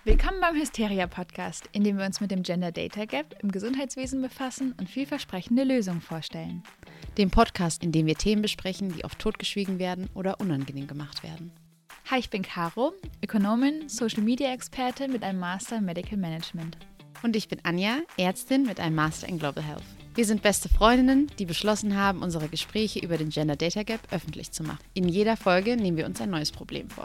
Willkommen beim Hysteria-Podcast, in dem wir uns mit dem Gender Data Gap im Gesundheitswesen befassen und vielversprechende Lösungen vorstellen. Dem Podcast, in dem wir Themen besprechen, die oft totgeschwiegen werden oder unangenehm gemacht werden. Hi, ich bin Caro, Ökonomin, Social-Media-Experte mit einem Master in Medical Management. Und ich bin Anja, Ärztin mit einem Master in Global Health. Wir sind beste Freundinnen, die beschlossen haben, unsere Gespräche über den Gender Data Gap öffentlich zu machen. In jeder Folge nehmen wir uns ein neues Problem vor.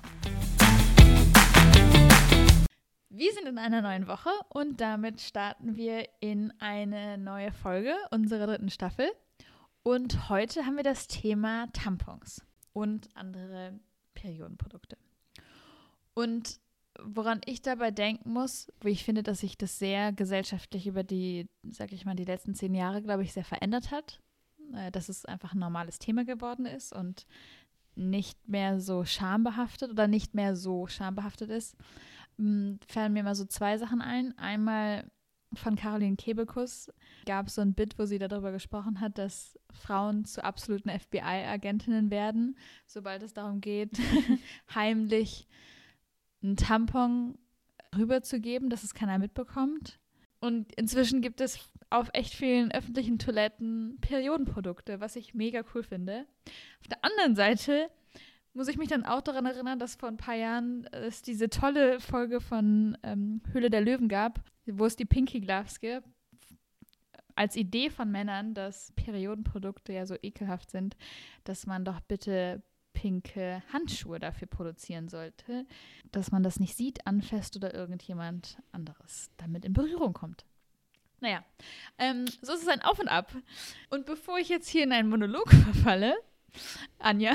Wir sind in einer neuen Woche und damit starten wir in eine neue Folge unserer 3. Staffel. Und heute haben wir das Thema Tampons und andere Periodenprodukte. Und woran ich dabei denken muss, wo ich finde, dass sich das sehr gesellschaftlich über die, die letzten 10 Jahre, glaube ich, sehr verändert hat. Dass es einfach ein normales Thema geworden ist und nicht mehr so schambehaftet ist. Fallen mir mal so 2 Sachen ein. Einmal von Caroline Kebekus gab es so ein Bit, wo sie darüber gesprochen hat, dass Frauen zu absoluten FBI-Agentinnen werden, sobald es darum geht, heimlich einen Tampon rüberzugeben, dass es keiner mitbekommt. Und inzwischen gibt es auf echt vielen öffentlichen Toiletten Periodenprodukte, was ich mega cool finde. Auf der anderen Seite muss ich mich dann auch daran erinnern, dass vor ein paar Jahren es diese tolle Folge von Höhle der Löwen gab, wo es die Pinky Gloves gibt, als Idee von Männern, dass Periodenprodukte ja so ekelhaft sind, dass man doch bitte pinke Handschuhe dafür produzieren sollte, dass man das nicht sieht, anfasst oder irgendjemand anderes damit in Berührung kommt. Naja, so ist es ein Auf und Ab. Und bevor ich jetzt hier in einen Monolog verfalle, Anja,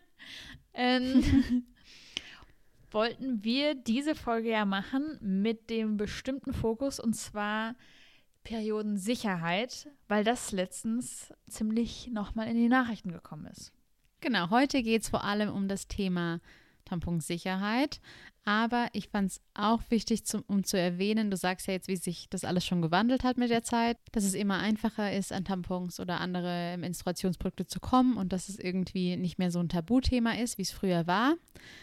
wollten wir diese Folge ja machen mit dem bestimmten Fokus, und zwar Periodensicherheit, weil das letztens ziemlich nochmal in die Nachrichten gekommen ist. Genau, heute geht es vor allem um das Thema Tamponsicherheit, aber ich fand es auch wichtig, um zu erwähnen, du sagst ja jetzt, wie sich das alles schon gewandelt hat mit der Zeit, dass es immer einfacher ist, an Tampons oder andere Menstruationsprodukte zu kommen und dass es irgendwie nicht mehr so ein Tabuthema ist, wie es früher war.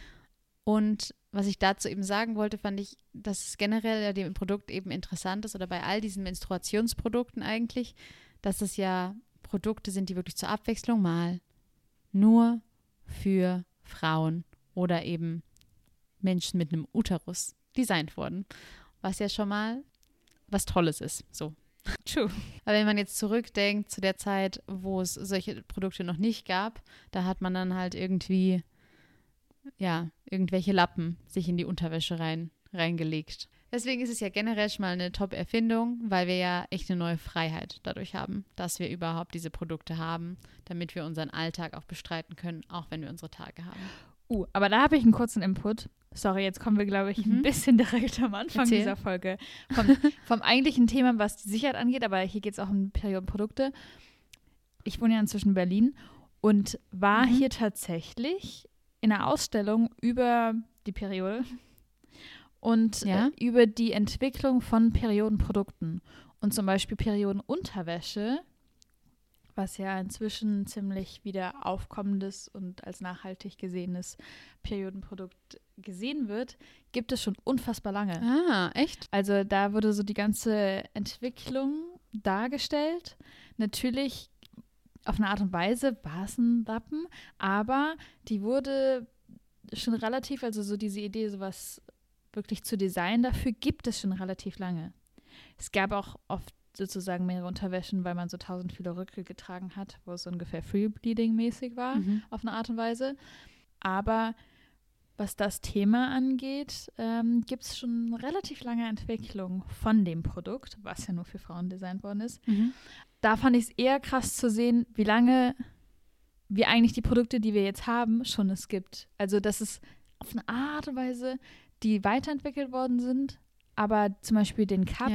Und was ich dazu eben sagen wollte, fand ich, dass es generell ja dem Produkt eben interessant ist oder bei all diesen Menstruationsprodukten eigentlich, dass es ja Produkte sind, die wirklich zur Abwechslung mal nur für Frauen oder eben Menschen mit einem Uterus designt wurden, was ja schon mal was Tolles ist. So. True. Aber wenn man jetzt zurückdenkt zu der Zeit, wo es solche Produkte noch nicht gab, da hat man dann halt irgendwie, ja, irgendwelche Lappen sich in die Unterwäsche reingelegt. Deswegen ist es ja generell schon mal eine Top-Erfindung, weil wir ja echt eine neue Freiheit dadurch haben, dass wir überhaupt diese Produkte haben, damit wir unseren Alltag auch bestreiten können, auch wenn wir unsere Tage haben. Aber da habe ich einen kurzen Input. Sorry, jetzt kommen wir, glaube ich, ein bisschen direkt am Anfang dieser Folge vom eigentlichen Thema, was die Sicherheit angeht, aber hier geht es auch um Periodenprodukte. Ich wohne ja inzwischen in Berlin und war hier tatsächlich in einer Ausstellung über die Periode und über die Entwicklung von Periodenprodukten. Und zum Beispiel Periodenunterwäsche, was ja inzwischen ziemlich wieder aufkommendes und als nachhaltig gesehenes Periodenprodukt gesehen wird, gibt es schon unfassbar lange. Ah, echt? Also da wurde so die ganze Entwicklung dargestellt. Natürlich auf eine Art und Weise war es ein Lappen, aber die wurde schon relativ, also so diese Idee, sowas wirklich zu designen, dafür gibt es schon relativ lange. Es gab auch oft sozusagen mehrere Unterwäschen, weil man so 1000 viele Röcke getragen hat, wo es ungefähr Free-Bleeding-mäßig war, auf eine Art und Weise. Aber was das Thema angeht, gibt es schon relativ lange Entwicklung von dem Produkt, was ja nur für Frauen designt worden ist. Da fand ich es eher krass zu sehen, wie lange wir eigentlich die Produkte, die wir jetzt haben, schon es gibt. Also, dass es auf eine Art und Weise, die weiterentwickelt worden sind, aber zum Beispiel den Cup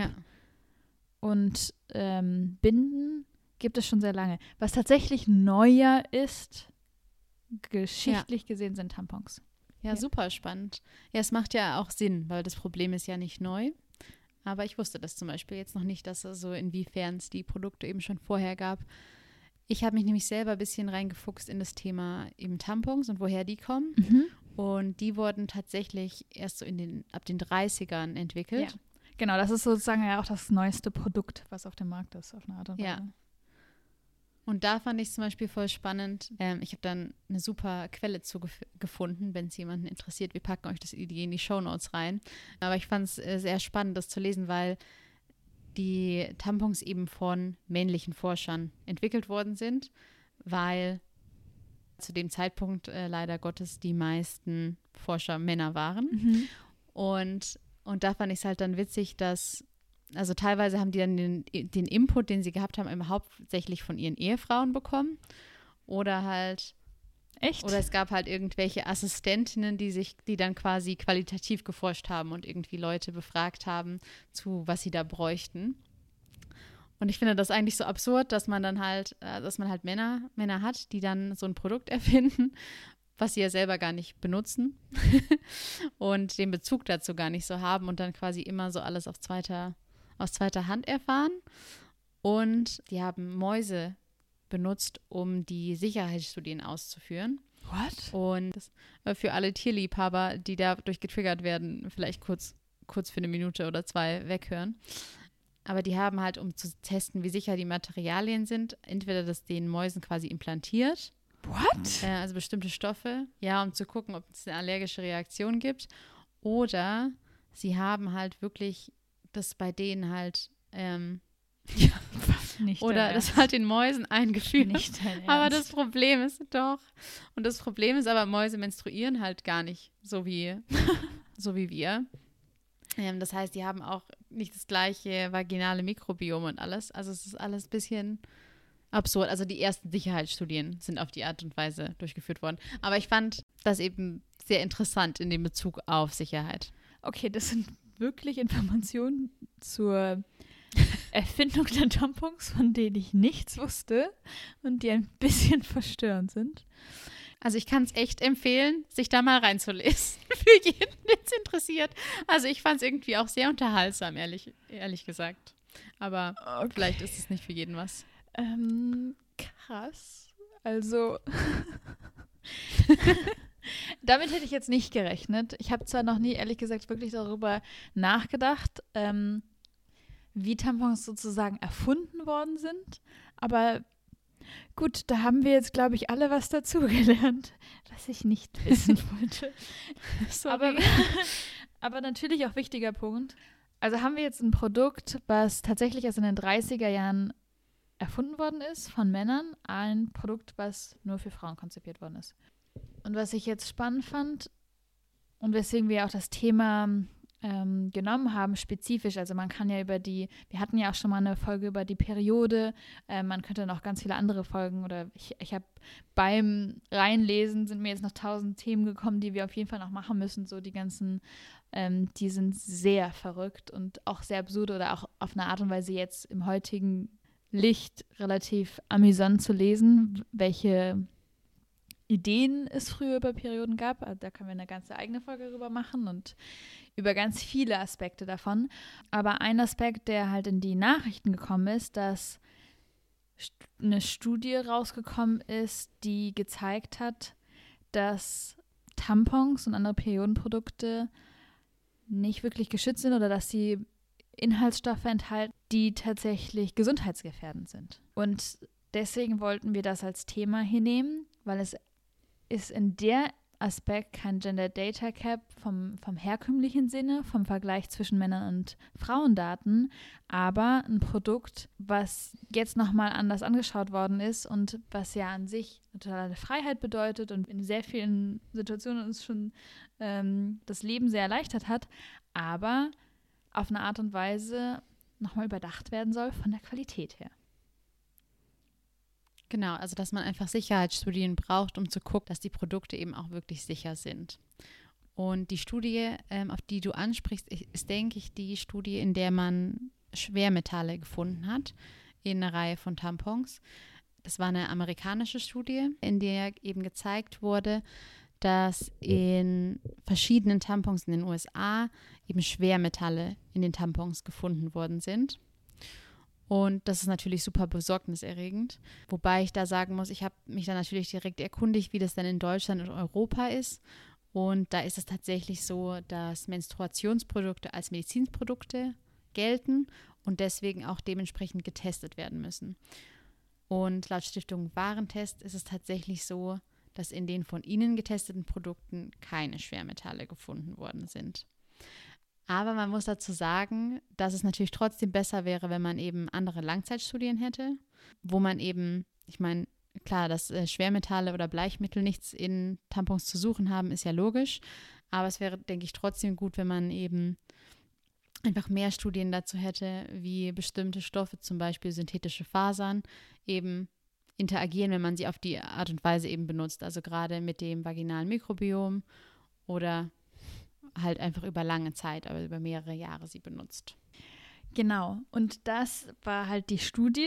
und Binden gibt es schon sehr lange. Was tatsächlich neuer ist, geschichtlich gesehen, sind Tampons. Ja, super spannend. Ja, es macht ja auch Sinn, weil das Problem ist ja nicht neu. Aber ich wusste das zum Beispiel jetzt noch nicht, dass so inwiefern es die Produkte eben schon vorher gab. Ich habe mich nämlich selber ein bisschen reingefuchst in das Thema eben Tampons und woher die kommen. Und die wurden tatsächlich erst so ab den 30ern entwickelt. Ja. Genau, das ist sozusagen ja auch das neueste Produkt, was auf dem Markt ist, auf eine Art und Weise. Ja. Und da fand ich es zum Beispiel voll spannend. Ich habe dann eine super Quelle gefunden, wenn es jemanden interessiert. Wir packen euch die in die Shownotes rein. Aber ich fand es sehr spannend, das zu lesen, weil die Tampons eben von männlichen Forschern entwickelt worden sind, weil zu dem Zeitpunkt leider Gottes die meisten Forscher Männer waren. Mhm. Und da fand ich es halt dann witzig, dass, also teilweise haben die dann den Input, den sie gehabt haben, eben hauptsächlich von ihren Ehefrauen bekommen. Oder halt, Echt? oder es gab halt irgendwelche Assistentinnen, die dann quasi qualitativ geforscht haben und irgendwie Leute befragt haben, zu was sie da bräuchten. Und ich finde das eigentlich so absurd, dass man halt Männer hat, die dann so ein Produkt erfinden, was sie ja selber gar nicht benutzen und den Bezug dazu gar nicht so haben und dann quasi immer so alles aus zweiter Hand erfahren. Und die haben Mäuse benutzt, um die Sicherheitsstudien auszuführen. What? Und für alle Tierliebhaber, die dadurch getriggert werden, vielleicht kurz für eine Minute oder zwei weghören. Aber die haben halt, um zu testen, wie sicher die Materialien sind, entweder das den Mäusen quasi implantiert. What? Also bestimmte Stoffe, ja, um zu gucken, ob es eine allergische Reaktion gibt. Oder sie haben halt wirklich das bei denen halt, Nicht oder das halt den Mäusen eingeführt. Nicht dein Ernst. Aber das Problem ist doch, und das Problem ist aber, Mäuse menstruieren halt gar nicht so wie wir. Das heißt, die haben auch nicht das gleiche vaginale Mikrobiom und alles. Also es ist alles ein bisschen absurd. Also die ersten Sicherheitsstudien sind auf die Art und Weise durchgeführt worden. Aber ich fand das eben sehr interessant in dem Bezug auf Sicherheit. Okay, das sind wirklich Informationen zur Erfindung der Tampons, von denen ich nichts wusste und die ein bisschen verstörend sind. Also ich kann es echt empfehlen, sich da mal reinzulesen, für jeden, der es interessiert. Also ich fand es irgendwie auch sehr unterhaltsam, ehrlich gesagt. Aber Okay. vielleicht ist es nicht für jeden was. Krass. Also damit hätte ich jetzt nicht gerechnet. Ich habe zwar noch nie, ehrlich gesagt, wirklich darüber nachgedacht, wie Tampons sozusagen erfunden worden sind. Aber gut, da haben wir jetzt, glaube ich, alle was dazugelernt, was ich nicht wissen wollte. Aber natürlich auch wichtiger Punkt. Also haben wir jetzt ein Produkt, was tatsächlich erst in den 30er Jahren erfunden worden ist von Männern, ein Produkt, was nur für Frauen konzipiert worden ist. Und was ich jetzt spannend fand und weswegen wir auch das Thema genommen haben, spezifisch, also man kann ja wir hatten ja auch schon mal eine Folge über die Periode, man könnte noch ganz viele andere Folgen oder ich habe beim Reinlesen sind mir jetzt noch 1000 Themen gekommen, die wir auf jeden Fall noch machen müssen, so die ganzen, die sind sehr verrückt und auch sehr absurd oder auch auf eine Art und Weise jetzt im heutigen Licht relativ amüsant zu lesen, welche Ideen es früher über Perioden gab. Also da können wir eine ganze eigene Folge drüber machen und über ganz viele Aspekte davon. Aber ein Aspekt, der halt in die Nachrichten gekommen ist, dass eine Studie rausgekommen ist, die gezeigt hat, dass Tampons und andere Periodenprodukte nicht wirklich geschützt sind oder dass sie Inhaltsstoffe enthalten, die tatsächlich gesundheitsgefährdend sind. Und deswegen wollten wir das als Thema hinnehmen, weil es ist in der Aspekt kein Gender Data Gap vom herkömmlichen Sinne, vom Vergleich zwischen Männern und Frauendaten, aber ein Produkt, was jetzt nochmal anders angeschaut worden ist und was ja an sich eine totale Freiheit bedeutet und in sehr vielen Situationen uns schon das Leben sehr erleichtert hat, aber auf eine Art und Weise nochmal überdacht werden soll von der Qualität her. Genau, also dass man einfach Sicherheitsstudien braucht, um zu gucken, dass die Produkte eben auch wirklich sicher sind. Und die Studie, auf die du ansprichst, ist, denke ich, die Studie, in der man Schwermetalle gefunden hat in einer Reihe von Tampons. Das war eine amerikanische Studie, in der eben gezeigt wurde, dass in verschiedenen Tampons in den USA eben Schwermetalle in den Tampons gefunden worden sind. Und das ist natürlich super besorgniserregend. Wobei ich da sagen muss, ich habe mich da natürlich direkt erkundigt, wie das dann in Deutschland und Europa ist. Und da ist es tatsächlich so, dass Menstruationsprodukte als Medizinprodukte gelten und deswegen auch dementsprechend getestet werden müssen. Und laut Stiftung Warentest ist es tatsächlich so, dass in den von ihnen getesteten Produkten keine Schwermetalle gefunden worden sind. Aber man muss dazu sagen, dass es natürlich trotzdem besser wäre, wenn man eben andere Langzeitstudien hätte, wo man eben, ich meine, klar, dass Schwermetalle oder Bleichmittel nichts in Tampons zu suchen haben, ist ja logisch. Aber es wäre, denke ich, trotzdem gut, wenn man eben einfach mehr Studien dazu hätte, wie bestimmte Stoffe, zum Beispiel synthetische Fasern, eben interagieren, wenn man sie auf die Art und Weise eben benutzt. Also gerade mit dem vaginalen Mikrobiom oder halt einfach über lange Zeit, aber über mehrere Jahre sie benutzt. Genau, und das war halt die Studie,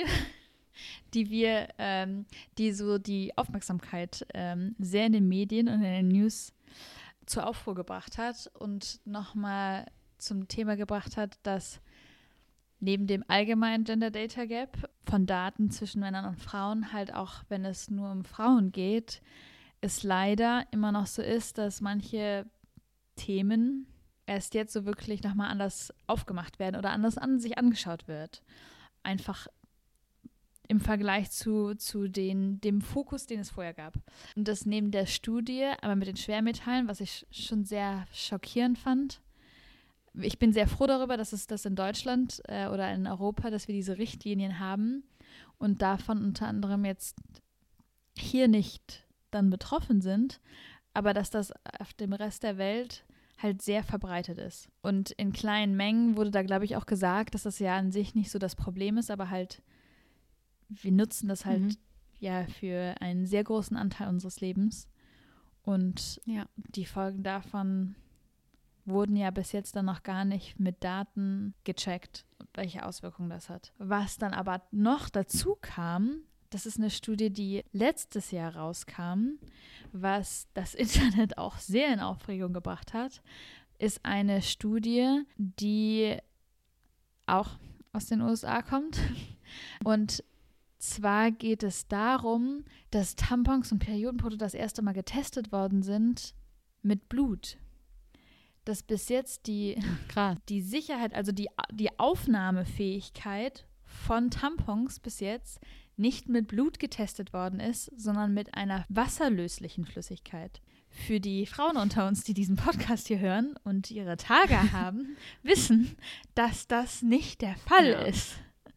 die so die Aufmerksamkeit sehr in den Medien und in den News zur Aufruhr gebracht hat und nochmal zum Thema gebracht hat, dass neben dem allgemeinen Gender Data Gap von Daten zwischen Männern und Frauen halt auch, wenn es nur um Frauen geht, es leider immer noch so ist, dass manche Themen erst jetzt so wirklich nochmal anders aufgemacht werden oder anders an sich angeschaut wird. Einfach im Vergleich zu dem Fokus, den es vorher gab. Und das neben der Studie, aber mit den Schwermetallen, was ich schon sehr schockierend fand. Ich bin sehr froh darüber, dass es das in Deutschland oder in Europa, dass wir diese Richtlinien haben und davon unter anderem jetzt hier nicht dann betroffen sind, aber dass das auf dem Rest der Welt halt sehr verbreitet ist. Und in kleinen Mengen wurde da, glaube ich, auch gesagt, dass das ja an sich nicht so das Problem ist, aber halt wir nutzen das halt ja für einen sehr großen Anteil unseres Lebens. Und die Folgen davon wurden ja bis jetzt dann noch gar nicht mit Daten gecheckt, welche Auswirkungen das hat. Was dann aber noch dazu kam, das ist eine Studie, die letztes Jahr rauskam, was das Internet auch sehr in Aufregung gebracht hat, ist eine Studie, die auch aus den USA kommt. Und zwar geht es darum, dass Tampons und Periodenprodukte das erste Mal getestet worden sind mit Blut. Dass bis jetzt die Sicherheit, also die Aufnahmefähigkeit von Tampons bis jetzt nicht mit Blut getestet worden ist, sondern mit einer wasserlöslichen Flüssigkeit. Für die Frauen unter uns, die diesen Podcast hier hören und ihre Tage haben, wissen, dass das nicht der Fall ist.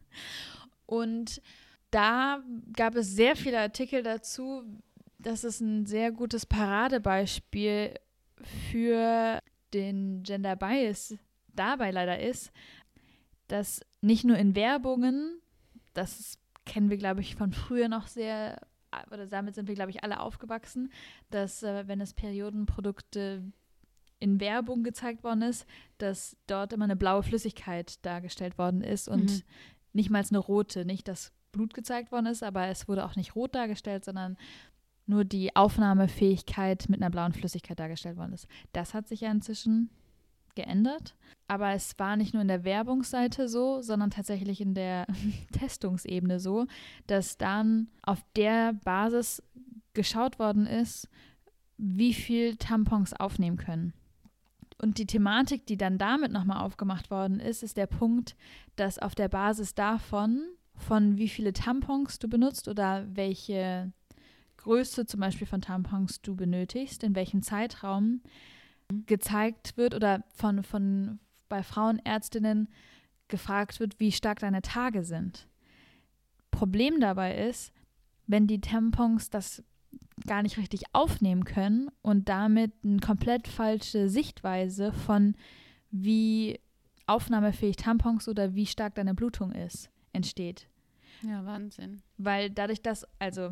Und da gab es sehr viele Artikel dazu. Das ist ein sehr gutes Paradebeispiel für den Gender Bias dabei leider ist, dass nicht nur in Werbungen, das kennen wir, glaube ich, von früher noch sehr, oder damit sind wir, glaube ich, alle aufgewachsen, dass wenn es Periodenprodukte in Werbung gezeigt worden ist, dass dort immer eine blaue Flüssigkeit dargestellt worden ist und nicht mal eine rote, nicht das Blut gezeigt worden ist, aber es wurde auch nicht rot dargestellt, sondern nur die Aufnahmefähigkeit mit einer blauen Flüssigkeit dargestellt worden ist. Das hat sich ja inzwischen geändert, aber es war nicht nur in der Werbungsseite so, sondern tatsächlich in der Testungsebene so, dass dann auf der Basis geschaut worden ist, wie viel Tampons aufnehmen können. Und die Thematik, die dann damit nochmal aufgemacht worden ist, ist der Punkt, dass auf der Basis davon, von wie viele Tampons du benutzt oder welche Größe zum Beispiel von Tampons du benötigst, in welchem Zeitraum gezeigt wird oder bei Frauenärztinnen gefragt wird, wie stark deine Tage sind. Problem dabei ist, wenn die Tampons das gar nicht richtig aufnehmen können und damit eine komplett falsche Sichtweise von wie aufnahmefähig Tampons oder wie stark deine Blutung ist, entsteht. Ja, Wahnsinn. Weil dadurch, dass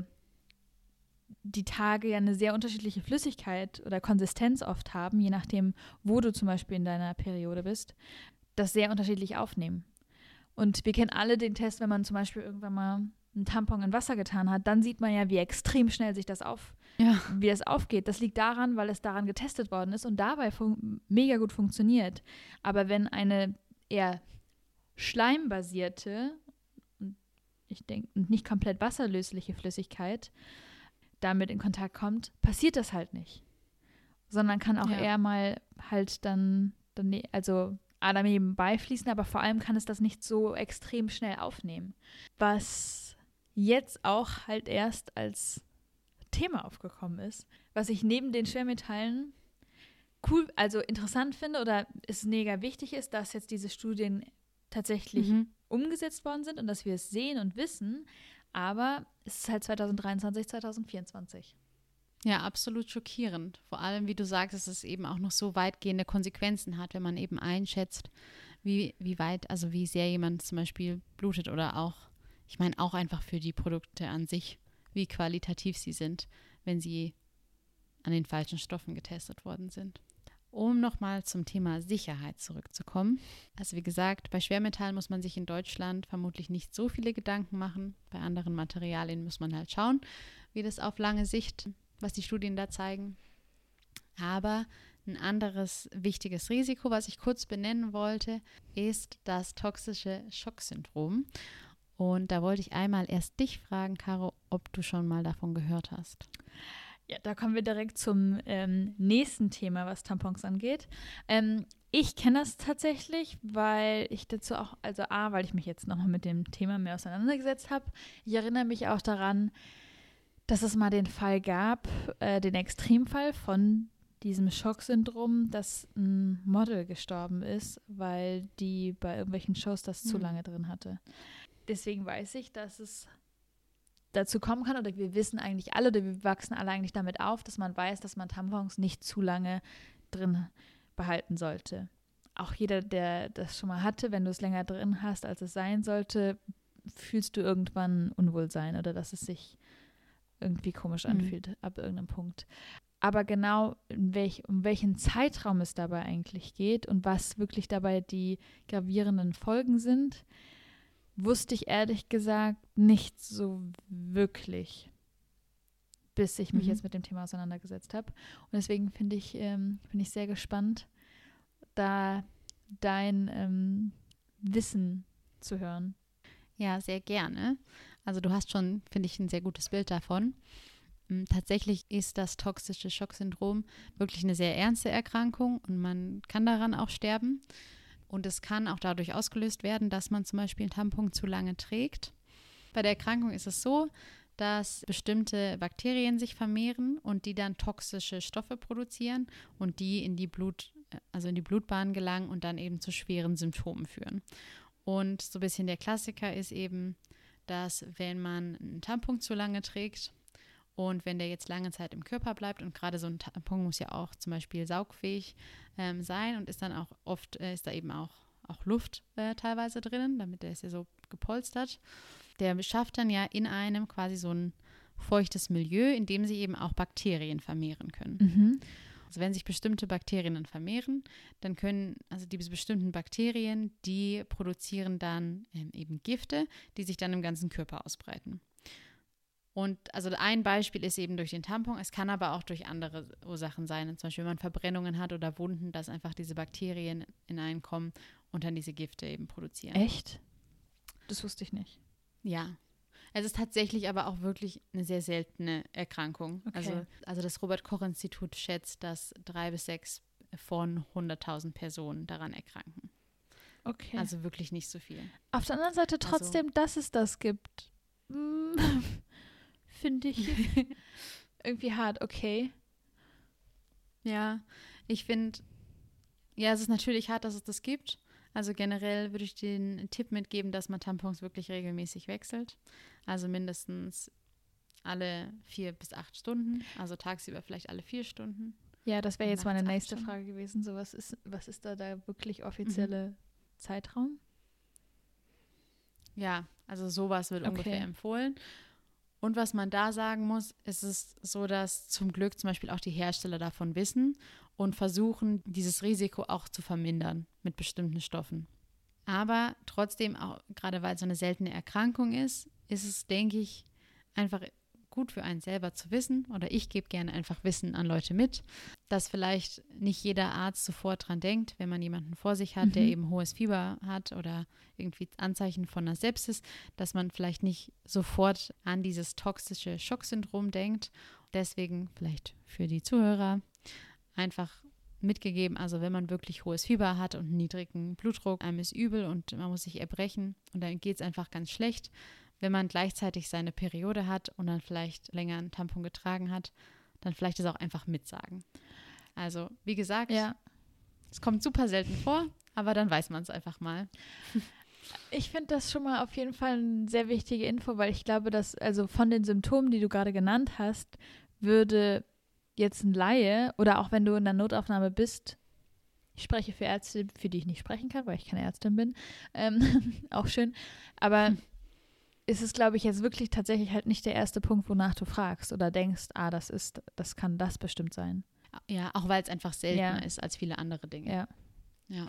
die Tage ja eine sehr unterschiedliche Flüssigkeit oder Konsistenz oft haben, je nachdem, wo du zum Beispiel in deiner Periode bist, das sehr unterschiedlich aufnehmen. Und wir kennen alle den Test, wenn man zum Beispiel irgendwann mal einen Tampon in Wasser getan hat, dann sieht man ja, wie extrem schnell sich das wie das aufgeht. Das liegt daran, weil es daran getestet worden ist und dabei mega gut funktioniert. Aber wenn eine eher schleimbasierte, ich denke, nicht komplett wasserlösliche Flüssigkeit damit in Kontakt kommt, passiert das halt nicht. sondern kann auch Ja. eher mal halt dann also nebenbei fließen, aber vor allem kann es das nicht so extrem schnell aufnehmen. Was jetzt auch halt erst als Thema aufgekommen ist, was ich neben den Schwermetallen cool, also interessant finde oder es mega wichtig ist, dass jetzt diese Studien tatsächlich umgesetzt worden sind und dass wir es sehen und wissen, aber es ist halt 2023, 2024. Ja, absolut schockierend. Vor allem, wie du sagst, dass es eben auch noch so weitgehende Konsequenzen hat, wenn man eben einschätzt, wie weit, also wie sehr jemand zum Beispiel blutet oder auch, ich meine auch einfach für die Produkte an sich, wie qualitativ sie sind, wenn sie an den falschen Stoffen getestet worden sind. Um nochmal zum Thema Sicherheit zurückzukommen. Also wie gesagt, bei Schwermetallen muss man sich in Deutschland vermutlich nicht so viele Gedanken machen. Bei anderen Materialien muss man halt schauen, wie das auf lange Sicht, was die Studien da zeigen. Aber ein anderes wichtiges Risiko, was ich kurz benennen wollte, ist das toxische Schocksyndrom. Und da wollte ich einmal erst dich fragen, Caro, ob du schon mal davon gehört hast. Ja, da kommen wir direkt zum nächsten Thema, was Tampons angeht. Ich kenne das tatsächlich, weil ich dazu auch, also weil ich mich jetzt nochmal mit dem Thema mehr auseinandergesetzt habe. Ich erinnere mich auch daran, dass es mal den Fall gab, den Extremfall von diesem Schocksyndrom, dass ein Model gestorben ist, weil die bei irgendwelchen Shows das zu lange drin hatte. Deswegen weiß ich, dass es dazu kommen kann, oder wir wissen eigentlich alle, oder wir wachsen alle eigentlich damit auf, dass man weiß, dass man Tampons nicht zu lange drin behalten sollte. Auch jeder, der das schon mal hatte, wenn du es länger drin hast, als es sein sollte, fühlst du irgendwann Unwohlsein oder dass es sich irgendwie komisch anfühlt ab irgendeinem Punkt. Aber genau um welchen Zeitraum es dabei eigentlich geht und was wirklich dabei die gravierenden Folgen sind, wusste ich ehrlich gesagt nicht so wirklich, bis ich mich jetzt mit dem Thema auseinandergesetzt habe. Und deswegen bin ich sehr gespannt, da dein Wissen zu hören. Ja, sehr gerne. Also du hast schon, finde ich, ein sehr gutes Bild davon. Tatsächlich ist das toxische Schocksyndrom wirklich eine sehr ernste Erkrankung und man kann daran auch sterben. Und es kann auch dadurch ausgelöst werden, dass man zum Beispiel einen Tampon zu lange trägt. Bei der Erkrankung ist es so, dass bestimmte Bakterien sich vermehren und die dann toxische Stoffe produzieren und die in die Blutbahn gelangen und dann eben zu schweren Symptomen führen. Und so ein bisschen der Klassiker ist eben, dass wenn man einen Tampon zu lange trägt und wenn der jetzt lange Zeit im Körper bleibt und gerade so ein Tampon muss ja auch zum Beispiel saugfähig sein und ist dann auch oft, ist da eben auch Luft teilweise drinnen, damit der ist ja so gepolstert. Der schafft dann ja in einem quasi so ein feuchtes Milieu, in dem sich eben auch Bakterien vermehren können. Also wenn sich bestimmte Bakterien dann vermehren, dann können, also diese bestimmten Bakterien, die produzieren dann eben Gifte, die sich dann im ganzen Körper ausbreiten. Und also ein Beispiel ist eben durch den Tampon, es kann aber auch durch andere Ursachen sein, zum Beispiel wenn man Verbrennungen hat oder Wunden, dass einfach diese Bakterien in einen kommen und dann diese Gifte eben produzieren. Echt? Das wusste ich nicht. Ja. Es ist tatsächlich aber auch wirklich eine sehr seltene Erkrankung. Okay. Also das Robert-Koch-Institut schätzt, dass 3 bis 6 von 100.000 Personen daran erkranken. Okay. Also wirklich nicht so viel. Auf der anderen Seite trotzdem, dass es das gibt, finde ich irgendwie hart. Okay. Ja, ich finde, ja, es ist natürlich hart, dass es das gibt. Also generell würde ich den Tipp mitgeben, dass man Tampons wirklich regelmäßig wechselt. Also mindestens alle 4 bis 8 Stunden. Also tagsüber vielleicht alle 4 Stunden. Ja, das wäre jetzt meine nachts 8 nächste Stunden. Frage gewesen. So, was ist da der wirklich offizielle Zeitraum? Ja, also sowas wird Okay. ungefähr empfohlen. Und was man da sagen muss, ist es so, dass zum Glück zum Beispiel auch die Hersteller davon wissen und versuchen, dieses Risiko auch zu vermindern mit bestimmten Stoffen. Aber trotzdem, auch gerade weil es so eine seltene Erkrankung ist es, denke ich, einfach gut für einen selber zu wissen, oder ich gebe gerne einfach Wissen an Leute mit, dass vielleicht nicht jeder Arzt sofort dran denkt, wenn man jemanden vor sich hat, der eben hohes Fieber hat oder irgendwie Anzeichen von einer Sepsis, dass man vielleicht nicht sofort an dieses toxische Schocksyndrom denkt. Deswegen vielleicht für die Zuhörer einfach mitgegeben, also wenn man wirklich hohes Fieber hat und einen niedrigen Blutdruck, einem ist übel und man muss sich erbrechen und dann geht es einfach ganz schlecht. Wenn man gleichzeitig seine Periode hat und dann vielleicht länger einen Tampon getragen hat, dann vielleicht das auch einfach mitsagen. Also wie gesagt, es kommt super selten vor, aber dann weiß man es einfach mal. Ich finde das schon mal auf jeden Fall eine sehr wichtige Info, weil ich glaube, dass also von den Symptomen, die du gerade genannt hast, würde jetzt ein Laie oder auch wenn du in der Notaufnahme bist, ich spreche für Ärzte, für die ich nicht sprechen kann, weil ich keine Ärztin bin, auch schön, aber ist es, glaube ich, jetzt wirklich tatsächlich halt nicht der erste Punkt, wonach du fragst oder denkst, das kann das bestimmt sein. Ja, auch weil es einfach seltener ist als viele andere Dinge. Ja.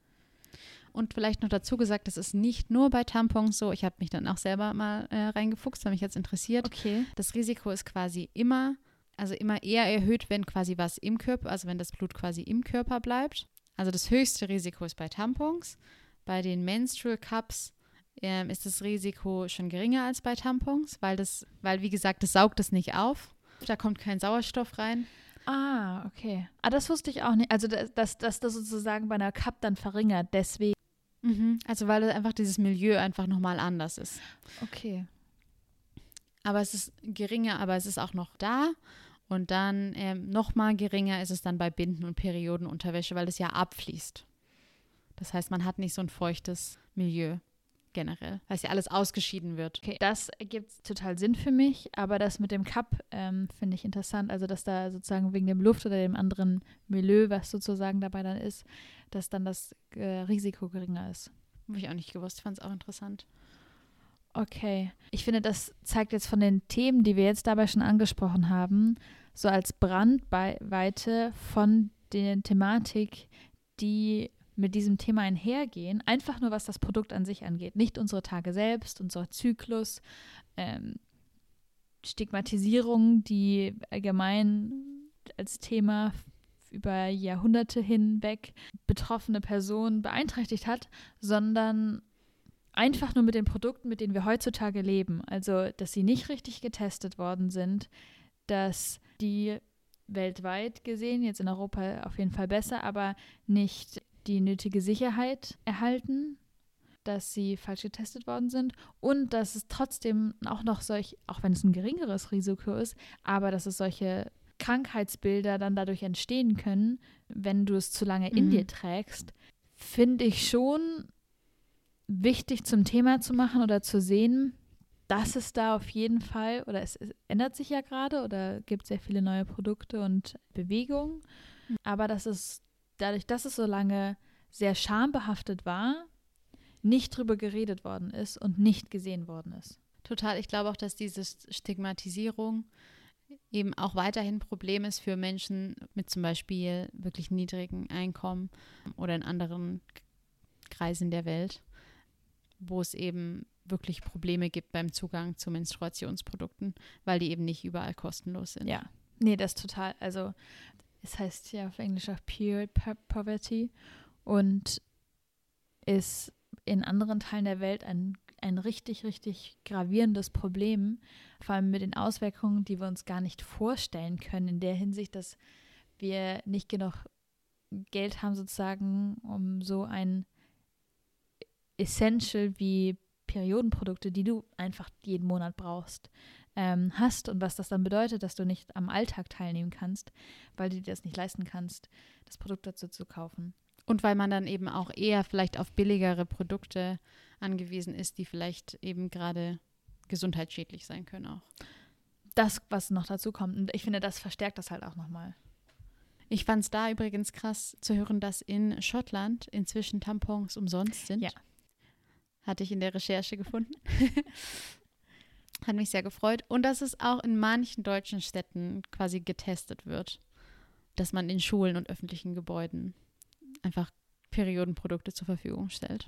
Und vielleicht noch dazu gesagt, das ist nicht nur bei Tampons so. Ich habe mich dann auch selber mal reingefuchst, weil mich jetzt interessiert. Okay. Das Risiko ist quasi immer eher erhöht, wenn quasi was im Körper, also wenn das Blut quasi im Körper bleibt. Also das höchste Risiko ist bei Tampons. Bei den Menstrual Cups ist das Risiko schon geringer als bei Tampons, weil wie gesagt, das saugt es nicht auf. Da kommt kein Sauerstoff rein. Ah, okay. Das wusste ich auch nicht. Also, dass das sozusagen bei einer Cup dann verringert, deswegen. Also, weil einfach dieses Milieu einfach nochmal anders ist. Okay. Aber es ist geringer, aber es ist auch noch da. Und dann nochmal geringer ist es dann bei Binden- und Periodenunterwäsche, weil das ja abfließt. Das heißt, man hat nicht so ein feuchtes Milieu generell, weil es ja alles ausgeschieden wird. Okay, das ergibt total Sinn für mich, aber das mit dem Cup finde ich interessant, also dass da sozusagen wegen dem Luft oder dem anderen Milieu, was sozusagen dabei dann ist, dass dann das Risiko geringer ist. Habe ich auch nicht gewusst, ich fand es auch interessant. Okay, ich finde, das zeigt jetzt von den Themen, die wir jetzt dabei schon angesprochen haben, so als Brandweite von der Thematik, die mit diesem Thema einhergehen, einfach nur was das Produkt an sich angeht, nicht unsere Tage selbst, unser Zyklus, Stigmatisierung, die allgemein als Thema über Jahrhunderte hinweg betroffene Personen beeinträchtigt hat, sondern einfach nur mit den Produkten, mit denen wir heutzutage leben. Also, dass sie nicht richtig getestet worden sind, dass die weltweit gesehen, jetzt in Europa auf jeden Fall besser, aber nicht die nötige Sicherheit erhalten, dass sie falsch getestet worden sind und dass es trotzdem auch noch auch wenn es ein geringeres Risiko ist, aber dass es solche Krankheitsbilder dann dadurch entstehen können, wenn du es zu lange in dir trägst, finde ich schon wichtig zum Thema zu machen oder zu sehen, dass es da auf jeden Fall, oder es ändert sich ja gerade oder gibt sehr viele neue Produkte und Bewegungen, aber dass es dadurch, dass es so lange sehr schambehaftet war, nicht drüber geredet worden ist und nicht gesehen worden ist. Total. Ich glaube auch, dass diese Stigmatisierung eben auch weiterhin ein Problem ist für Menschen mit zum Beispiel wirklich niedrigen Einkommen oder in anderen Kreisen der Welt, wo es eben wirklich Probleme gibt beim Zugang zu Menstruationsprodukten, weil die eben nicht überall kostenlos sind. Ja, nee, das total. Also es heißt ja auf Englisch auch Pure Poverty und ist in anderen Teilen der Welt ein richtig, richtig gravierendes Problem, vor allem mit den Auswirkungen, die wir uns gar nicht vorstellen können, in der Hinsicht, dass wir nicht genug Geld haben sozusagen, um so ein Essential wie Periodenprodukte, die du einfach jeden Monat brauchst, hast und was das dann bedeutet, dass du nicht am Alltag teilnehmen kannst, weil du dir das nicht leisten kannst, das Produkt dazu zu kaufen. Und weil man dann eben auch eher vielleicht auf billigere Produkte angewiesen ist, die vielleicht eben gerade gesundheitsschädlich sein können auch. Das, was noch dazu kommt. Und ich finde, das verstärkt das halt auch nochmal. Ich fand es da übrigens krass zu hören, dass in Schottland inzwischen Tampons umsonst sind. Ja. Hatte ich in der Recherche gefunden. Hat mich sehr gefreut. Und dass es auch in manchen deutschen Städten quasi getestet wird. Dass man in Schulen und öffentlichen Gebäuden einfach Periodenprodukte zur Verfügung stellt.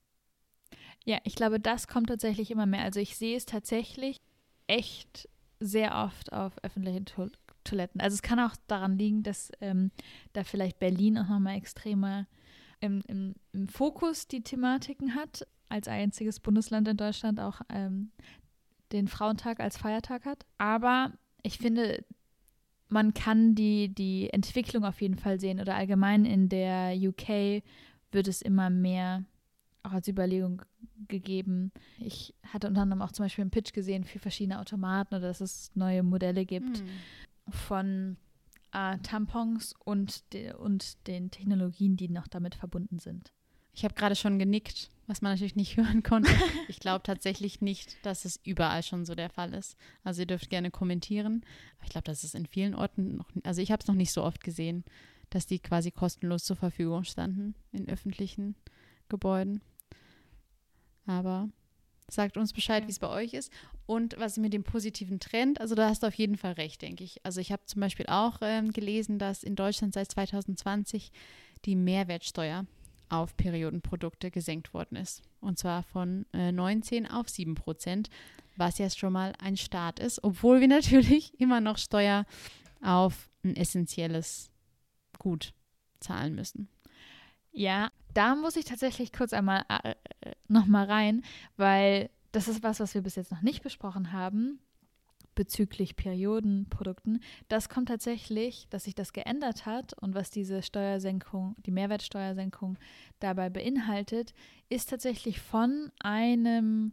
Ja, ich glaube, das kommt tatsächlich immer mehr. Also ich sehe es tatsächlich echt sehr oft auf öffentlichen Toiletten. Also es kann auch daran liegen, dass da vielleicht Berlin auch nochmal extremer im Fokus die Thematiken hat, als einziges Bundesland in Deutschland auch den Frauentag als Feiertag hat. Aber ich finde, man kann die Entwicklung auf jeden Fall sehen oder allgemein in der UK wird es immer mehr auch als Überlegung gegeben. Ich hatte unter anderem auch zum Beispiel einen Pitch gesehen für verschiedene Automaten oder dass es neue Modelle gibt von Tampons und den Technologien, die noch damit verbunden sind. Ich habe gerade schon genickt, was man natürlich nicht hören konnte. Ich glaube tatsächlich nicht, dass es überall schon so der Fall ist. Also ihr dürft gerne kommentieren. Aber ich glaube, dass es in vielen Orten noch, also ich habe es noch nicht so oft gesehen, dass die quasi kostenlos zur Verfügung standen in öffentlichen Gebäuden. Aber sagt uns Bescheid, wie es bei euch ist. Und was mit dem positiven Trend, also da hast du auf jeden Fall recht, denke ich. Also ich habe zum Beispiel auch gelesen, dass in Deutschland seit 2020 die Mehrwertsteuer auf Periodenprodukte gesenkt worden ist. Und zwar von 19 auf 7%, was ja schon mal ein Start ist, obwohl wir natürlich immer noch Steuer auf ein essentielles Gut zahlen müssen. Ja, da muss ich tatsächlich kurz einmal noch mal rein, weil das ist was wir bis jetzt noch nicht besprochen haben bezüglich Periodenprodukten. Das kommt tatsächlich, dass sich das geändert hat und was diese Steuersenkung, die Mehrwertsteuersenkung dabei beinhaltet, ist tatsächlich von einem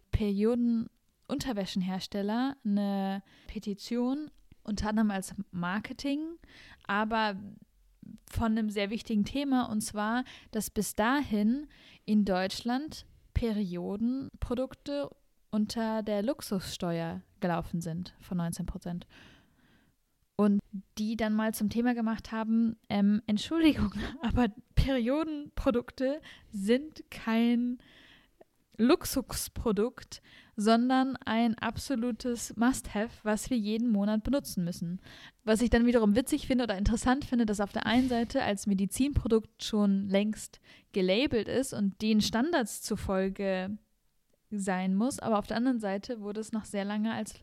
Periodenunterwäschenhersteller eine Petition, unter anderem als Marketing, aber von einem sehr wichtigen Thema, und zwar, dass bis dahin in Deutschland Periodenprodukte unter der Luxussteuer gelaufen sind von 19%. Und die dann mal zum Thema gemacht haben, Entschuldigung, aber Periodenprodukte sind kein Luxusprodukt, sondern ein absolutes Must-have, was wir jeden Monat benutzen müssen. Was ich dann wiederum witzig finde oder interessant finde, dass auf der einen Seite als Medizinprodukt schon längst gelabelt ist und den Standards zufolge sein muss, aber auf der anderen Seite wurde es noch sehr lange als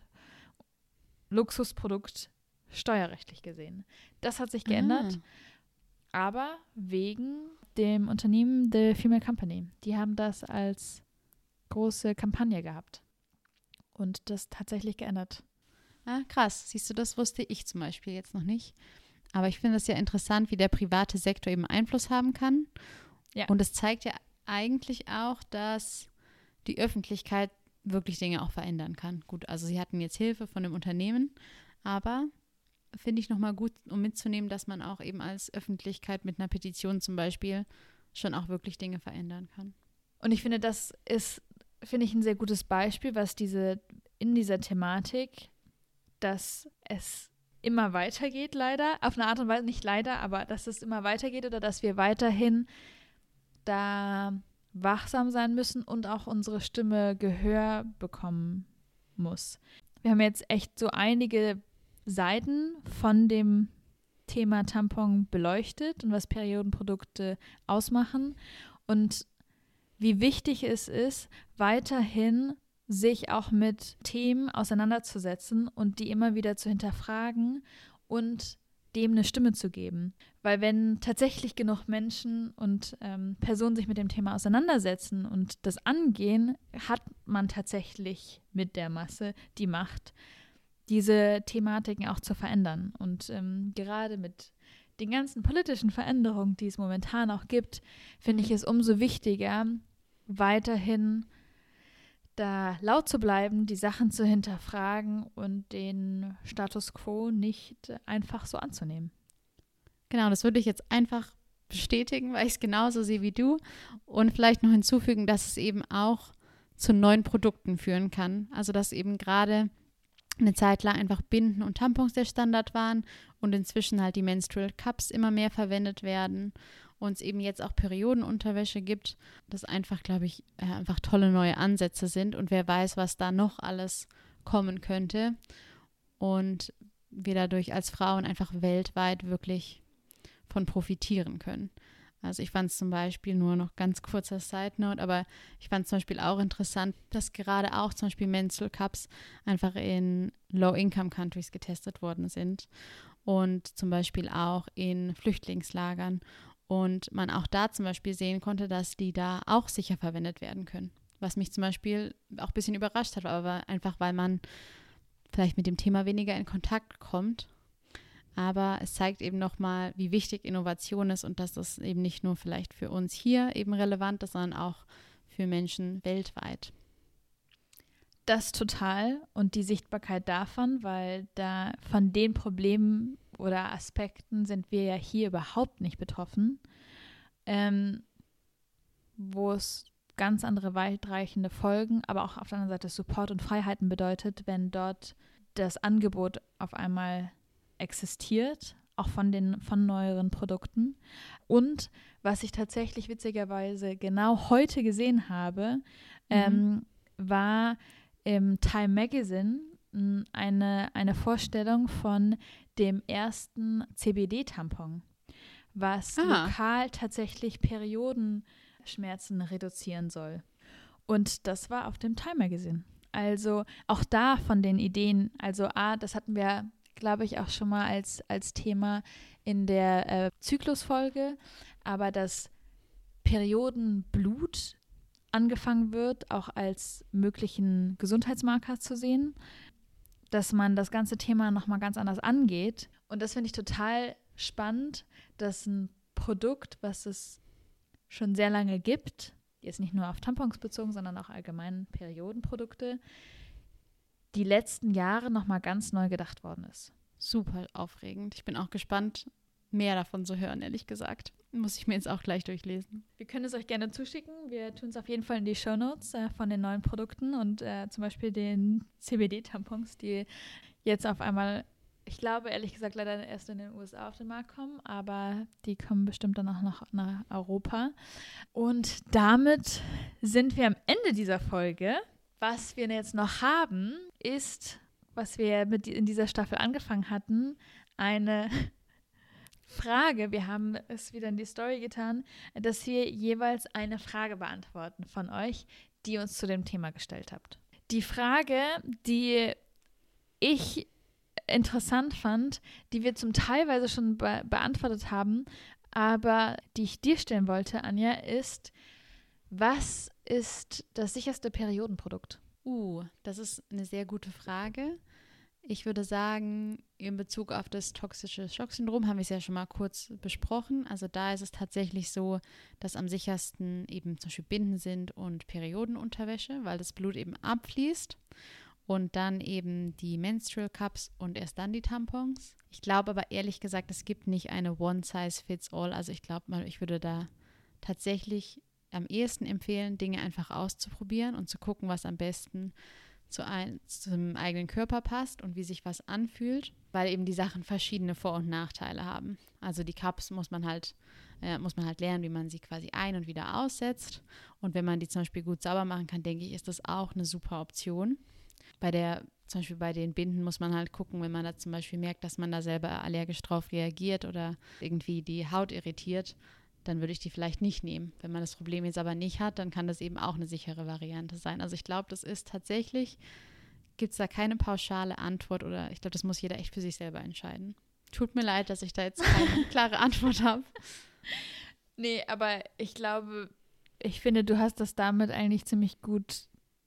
Luxusprodukt steuerrechtlich gesehen. Das hat sich geändert, aber wegen dem Unternehmen The Female Company. Die haben das als große Kampagne gehabt und das tatsächlich geändert. Ah, krass. Siehst du, das wusste ich zum Beispiel jetzt noch nicht. Aber ich finde es ja interessant, wie der private Sektor eben Einfluss haben kann. Ja. Und es zeigt ja eigentlich auch, dass die Öffentlichkeit wirklich Dinge auch verändern kann. Gut, also sie hatten jetzt Hilfe von dem Unternehmen, aber finde ich nochmal gut, um mitzunehmen, dass man auch eben als Öffentlichkeit mit einer Petition zum Beispiel schon auch wirklich Dinge verändern kann. Und ich finde, das ist, finde ich, ein sehr gutes Beispiel, was in dieser Thematik, dass es immer weitergeht, leider, auf eine Art und Weise, nicht leider, aber dass es immer weitergeht oder dass wir weiterhin da wachsam sein müssen und auch unsere Stimme Gehör bekommen muss. Wir haben jetzt echt so einige Seiten von dem Thema Tampon beleuchtet und was Periodenprodukte ausmachen und wie wichtig es ist, weiterhin sich auch mit Themen auseinanderzusetzen und die immer wieder zu hinterfragen und dem eine Stimme zu geben. Weil wenn tatsächlich genug Menschen und Personen sich mit dem Thema auseinandersetzen und das angehen, hat man tatsächlich mit der Masse die Macht, diese Thematiken auch zu verändern. Und gerade mit den ganzen politischen Veränderungen, die es momentan auch gibt, finde ich es umso wichtiger, weiterhin da laut zu bleiben, die Sachen zu hinterfragen und den Status quo nicht einfach so anzunehmen. Genau, das würde ich jetzt einfach bestätigen, weil ich es genauso sehe wie du und vielleicht noch hinzufügen, dass es eben auch zu neuen Produkten führen kann. Also dass eben gerade eine Zeit lang einfach Binden und Tampons der Standard waren und inzwischen halt die Menstrual Cups immer mehr verwendet werden und es eben jetzt auch Periodenunterwäsche gibt, das einfach, glaube ich, einfach tolle neue Ansätze sind und wer weiß, was da noch alles kommen könnte und wir dadurch als Frauen einfach weltweit wirklich von profitieren können. Also ich fand es zum Beispiel, nur noch ganz kurzer Side-Note, aber ich fand es zum Beispiel auch interessant, dass gerade auch zum Beispiel Menstrual Cups einfach in Low-Income-Countries getestet worden sind und zum Beispiel auch in Flüchtlingslagern und man auch da zum Beispiel sehen konnte, dass die da auch sicher verwendet werden können. Was mich zum Beispiel auch ein bisschen überrascht hat, aber einfach weil man vielleicht mit dem Thema weniger in Kontakt kommt Aber es zeigt eben nochmal, wie wichtig Innovation ist und dass das eben nicht nur vielleicht für uns hier eben relevant ist, sondern auch für Menschen weltweit. Das total und die Sichtbarkeit davon, weil da von den Problemen oder Aspekten sind wir ja hier überhaupt nicht betroffen, wo es ganz andere weitreichende Folgen, aber auch auf der anderen Seite Support und Freiheiten bedeutet, wenn dort das Angebot auf einmal existiert, auch von neueren Produkten. Und was ich tatsächlich witzigerweise genau heute gesehen habe, war im Time Magazine eine Vorstellung von dem ersten CBD-Tampon, was lokal tatsächlich Periodenschmerzen reduzieren soll. Und das war auf dem Time Magazine. Also auch da von den Ideen, also das hatten wir, glaube ich, auch schon mal als Thema in der Zyklusfolge, aber das Periodenblut angefangen wird, auch als möglichen Gesundheitsmarker zu sehen, dass man das ganze Thema nochmal ganz anders angeht. Und das finde ich total spannend, dass ein Produkt, was es schon sehr lange gibt, jetzt nicht nur auf Tampons bezogen, sondern auch allgemein Periodenprodukte, die letzten Jahre nochmal ganz neu gedacht worden ist. Super aufregend. Ich bin auch gespannt, mehr davon zu hören, ehrlich gesagt. Muss ich mir jetzt auch gleich durchlesen. Wir können es euch gerne zuschicken. Wir tun es auf jeden Fall in die Shownotes von den neuen Produkten und zum Beispiel den CBD-Tampons, die jetzt auf einmal, ich glaube ehrlich gesagt leider erst in den USA auf den Markt kommen, aber die kommen bestimmt dann auch noch nach Europa. Und damit sind wir am Ende dieser Folge. Was wir jetzt noch haben, ist, was wir in dieser Staffel angefangen hatten, eine Frage. Wir haben es wieder in die Story getan, dass wir jeweils eine Frage beantworten von euch, die ihr uns zu dem Thema gestellt habt. Die Frage, die ich interessant fand, die wir zum Teilweise schon beantwortet haben, aber die ich dir stellen wollte, Anja, ist: Was ist das sicherste Periodenprodukt? Das ist eine sehr gute Frage. Ich würde sagen, in Bezug auf das toxische Schocksyndrom haben wir es ja schon mal kurz besprochen. Also da ist es tatsächlich so, dass am sichersten eben zum Beispiel Binden sind und Periodenunterwäsche, weil das Blut eben abfließt. Und dann eben die Menstrual Cups und erst dann die Tampons. Ich glaube aber ehrlich gesagt, es gibt nicht eine One-Size-Fits-all. Also ich glaube, ich würde da tatsächlich am ehesten empfehlen, Dinge einfach auszuprobieren und zu gucken, was am besten zum eigenen Körper passt und wie sich was anfühlt, weil eben die Sachen verschiedene Vor- und Nachteile haben. Also die Cups muss man halt lernen, wie man sie quasi ein- und wieder aussetzt. Und wenn man die zum Beispiel gut sauber machen kann, denke ich, ist das auch eine super Option. Zum Beispiel bei den Binden muss man halt gucken, wenn man da zum Beispiel merkt, dass man da selber allergisch drauf reagiert oder irgendwie die Haut irritiert, dann würde ich die vielleicht nicht nehmen. Wenn man das Problem jetzt aber nicht hat, dann kann das eben auch eine sichere Variante sein. Also ich glaube, das ist tatsächlich, gibt es da keine pauschale Antwort oder ich glaube, das muss jeder echt für sich selber entscheiden. Tut mir leid, dass ich da jetzt keine klare Antwort habe. Nee, aber ich finde, du hast das damit eigentlich ziemlich gut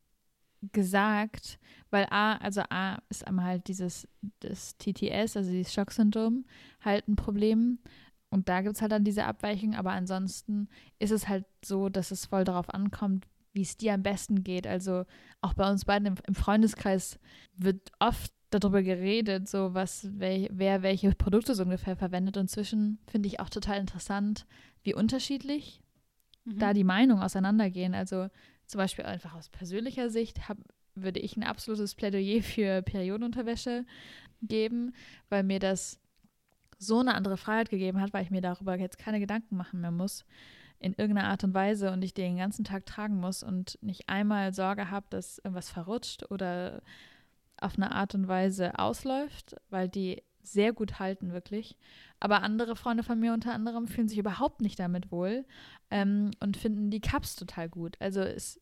gesagt, weil A ist einmal halt das TTS, also dieses Schocksyndrom, halt ein Problem. Und da gibt es halt dann diese Abweichung, aber ansonsten ist es halt so, dass es voll darauf ankommt, wie es dir am besten geht. Also auch bei uns beiden im Freundeskreis wird oft darüber geredet, so wer welche Produkte so ungefähr verwendet. Und inzwischen finde ich auch total interessant, wie unterschiedlich da die Meinungen auseinandergehen. Also zum Beispiel einfach aus persönlicher Sicht würde ich ein absolutes Plädoyer für Periodenunterwäsche geben, weil mir das so eine andere Freiheit gegeben hat, weil ich mir darüber jetzt keine Gedanken machen mehr muss in irgendeiner Art und Weise und ich den ganzen Tag tragen muss und nicht einmal Sorge habe, dass irgendwas verrutscht oder auf eine Art und Weise ausläuft, weil die sehr gut halten, wirklich. Aber andere Freunde von mir unter anderem fühlen sich überhaupt nicht damit wohl und finden die Cups total gut. Also es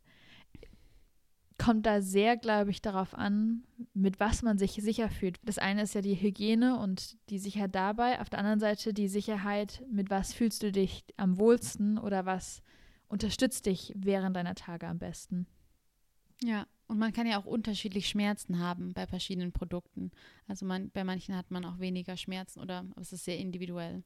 kommt da sehr, glaube ich, darauf an, mit was man sich sicher fühlt. Das eine ist ja die Hygiene und die Sicherheit dabei. Auf der anderen Seite die Sicherheit, mit was fühlst du dich am wohlsten oder was unterstützt dich während deiner Tage am besten. Ja, Und man kann ja auch unterschiedlich Schmerzen haben bei verschiedenen Produkten. Also bei manchen hat man auch weniger Schmerzen aber es ist sehr individuell.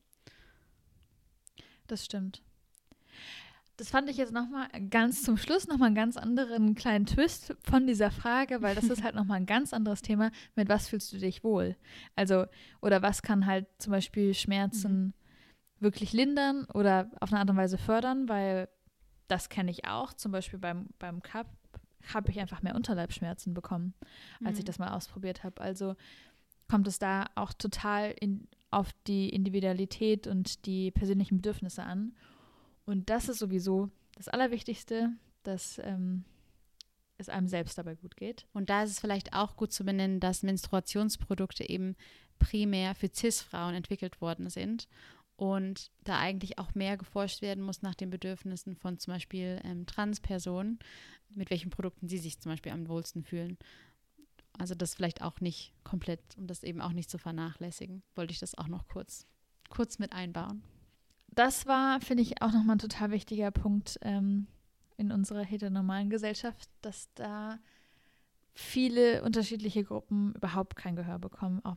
Das stimmt. Das fand ich jetzt nochmal ganz zum Schluss nochmal einen ganz anderen kleinen Twist von dieser Frage, weil das ist halt nochmal ein ganz anderes Thema. Mit was fühlst du dich wohl? Also, oder was kann halt zum Beispiel Schmerzen wirklich lindern oder auf eine Art und Weise fördern, weil das kenne ich auch. Zum Beispiel beim Cup habe ich einfach mehr Unterleibsschmerzen bekommen, als ich das mal ausprobiert habe. Also kommt es da auch total auf die Individualität und die persönlichen Bedürfnisse an. Und das ist sowieso das Allerwichtigste, dass es einem selbst dabei gut geht. Und da ist es vielleicht auch gut zu benennen, dass Menstruationsprodukte eben primär für Cis-Frauen entwickelt worden sind und da eigentlich auch mehr geforscht werden muss nach den Bedürfnissen von zum Beispiel Transpersonen, mit welchen Produkten sie sich zum Beispiel am wohlsten fühlen. Also das vielleicht auch nicht komplett, um das eben auch nicht zu vernachlässigen, wollte ich das auch noch kurz mit einbauen. Das war, finde ich, auch nochmal ein total wichtiger Punkt in unserer heteronormalen Gesellschaft, dass da viele unterschiedliche Gruppen überhaupt kein Gehör bekommen, auch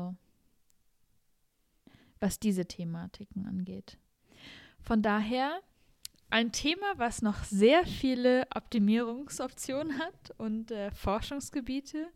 was diese Thematiken angeht. Von daher ein Thema, was noch sehr viele Optimierungsoptionen hat und Forschungsgebiete,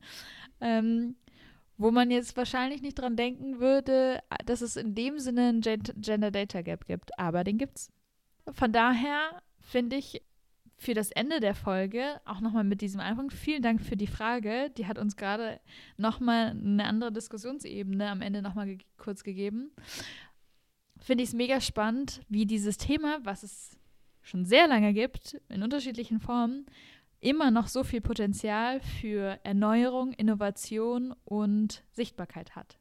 wo man jetzt wahrscheinlich nicht dran denken würde, dass es in dem Sinne einen Gender Data Gap gibt, aber den gibt's. Von daher finde ich für das Ende der Folge auch nochmal mit diesem Anfang vielen Dank für die Frage. Die hat uns gerade nochmal eine andere Diskussionsebene am Ende nochmal kurz gegeben. Finde ich es mega spannend, wie dieses Thema, was es schon sehr lange gibt, in unterschiedlichen Formen, immer noch so viel Potenzial für Erneuerung, Innovation und Sichtbarkeit hat.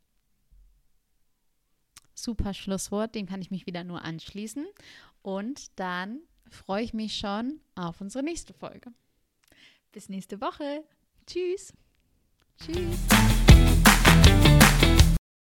Super Schlusswort, dem kann ich mich wieder nur anschließen. Und dann freue ich mich schon auf unsere nächste Folge. Bis nächste Woche. Tschüss. Tschüss.